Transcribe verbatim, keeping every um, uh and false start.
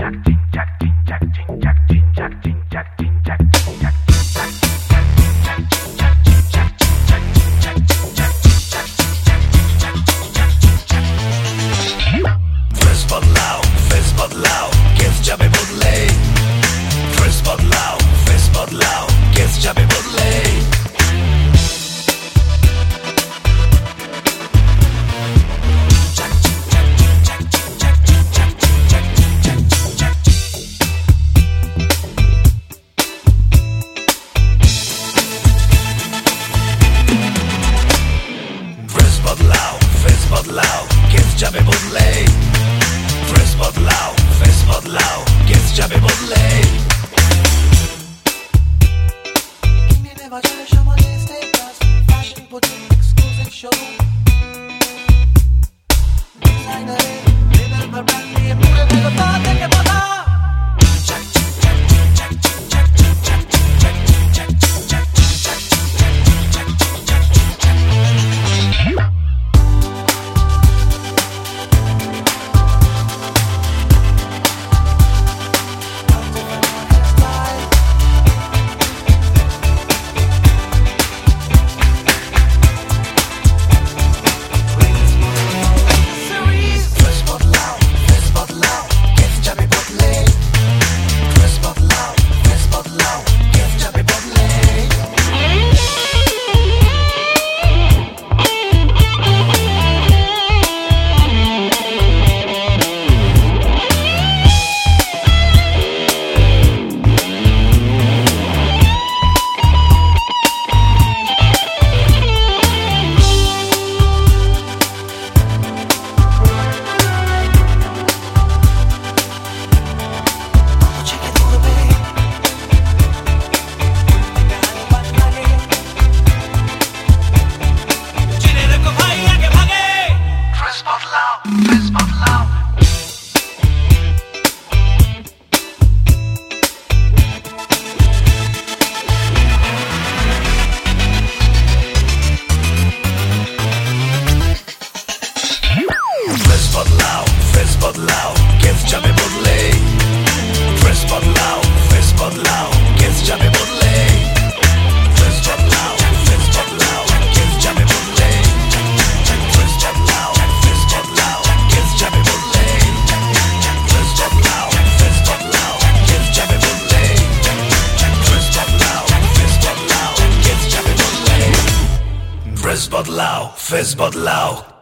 बदलाओ face बदलाओ case যাবে বদলে dress বদলাও ফেস বদলাও কেস যাবে বদলে ড্রেস বদলাও ফেস বদলাও কেস যাবে বদলে ড্রেস বদলাও ফেস বদলাও কেস যাবে বদলে কিনে নেওয়া যায় সমাজে status fashion boutique exclusive show ডিজাইনারে লেভেল বা ব্র্যান্ড নিয়ে পুরো জগৎ থেকে বলা बदलाओ फेस बदलाओ केस যাবে বদলে ড্রেস বদলাও ফেস বদলাও কেস যাবে বদলে ড্রেস বদলাও ফেস বদলাও কেস যাবে বদলে ড্রেস বদলাও ফেস বদলাও কেস যাবে বদলে ড্রেস বদলাও ফেস বদলাও কেস যাবে বদলে ড্রেস বদলাও ফেস বদলাও কেস যাবে বদলে ড্রেস বদলাও ফেস বদলাও